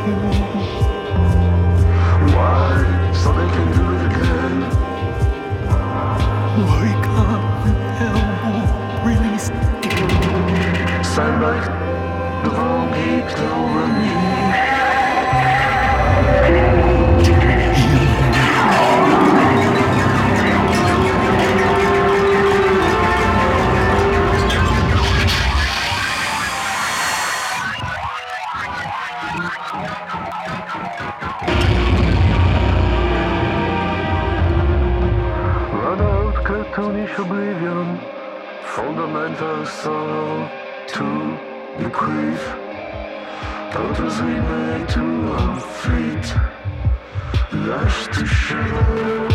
Why? So they can do it again. Why can't hell really stick? Sound like the wrong keeps over me. Run out, cartoonish oblivion, fundamental sorrow to bequeath. Totals we made to our feet, lashed to shadow.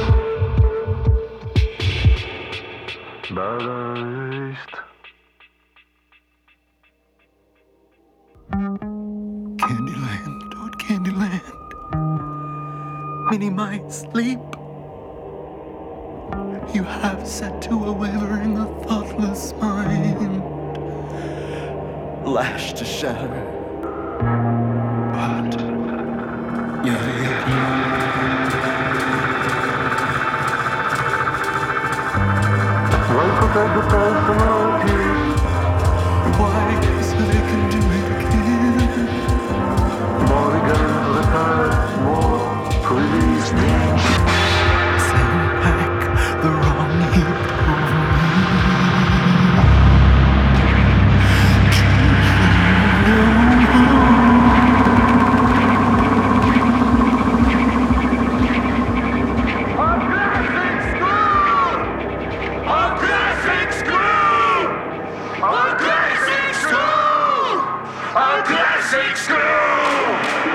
Balanced. Candyland. Mini my sleep. You have set to a wavering, a thoughtless mind, lashed to shatter. But Why protect the personalities? why? So they can do it again. More again for the past, more release things. Send back the wrong heaped Classic school!